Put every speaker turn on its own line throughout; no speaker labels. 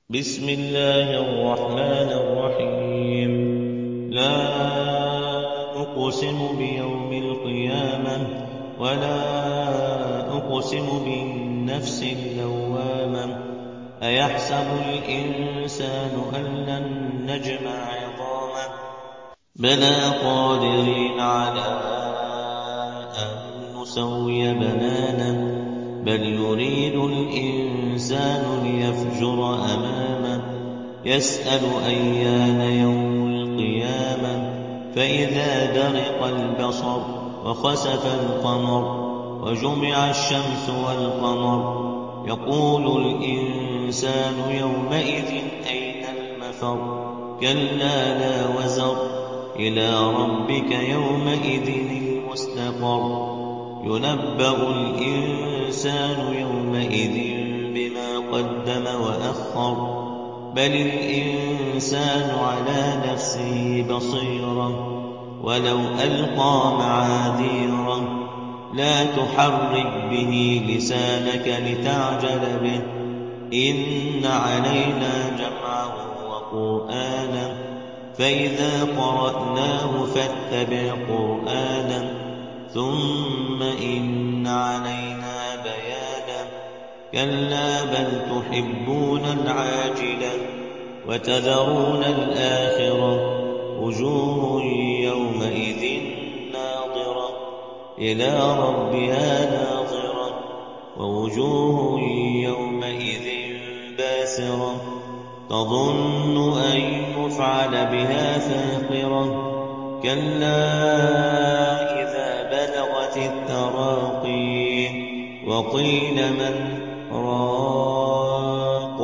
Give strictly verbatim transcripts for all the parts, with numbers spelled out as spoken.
بسم الله الرحمن الرحيم لا أقسم بيوم القيامة ولا أقسم بالنفس اللوامة أيحسب الإنسان أن لن نجمع عظامه بلى قادرين على أن نسوي بنانه بل يريد الإنسان ليفجر أمامه يسأل أيان يوم القيامة فإذا برق البصر وخسف القمر وجمع الشمس والقمر يقول الإنسان يومئذ أين المفر كلا لا وزر إلى ربك يومئذ المستقر ينبأ الإنسان يومئذ بما قدم وأخر بل الإنسان على نفسه بصيرة ولو ألقى معاذيره لا تحرك به لسانك لتعجل به إن علينا جمعه وقرآنه فإذا قرأناه فاتبع قرآنه ثم إن علينا بيانه كلا بل تحبون العاجلة وتذرون الآخرة وجوه يومئذ ناظرة إلى ربها ناظرة ووجوه يومئذ باسرة تظن أن يفعل بها فاقرة كلا إذا بلغت التراقي وقيل من راق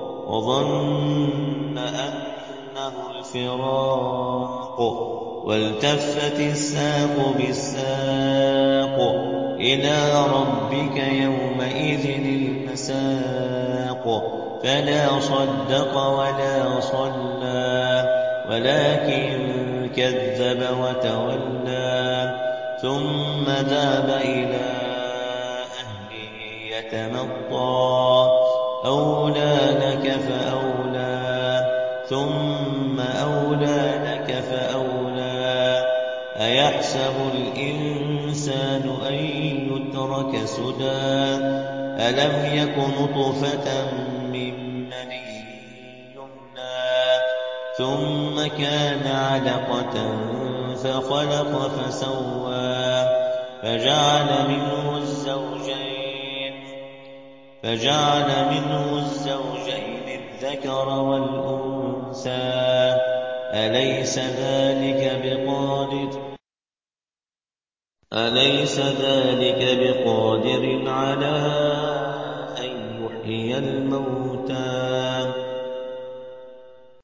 وظن أنه الفراق والتفت الساق بالساق إلى ربك يومئذ المساق فلا صدق ولا صلى ولكن كذب وتولى ثم ذهب إلى أهله يتمطى أولى لك فأولى ثم أولى لك فأولى أيحسب الإنسان أن يترك سدى ألم يك نطفة من مني يمنى ثم كان علقة فخلق فسوى فجعل منه الزوجين فجعل منه الزوجين الذكر والأنثى أليس ذلك بقادر أليس ذلك بقادر على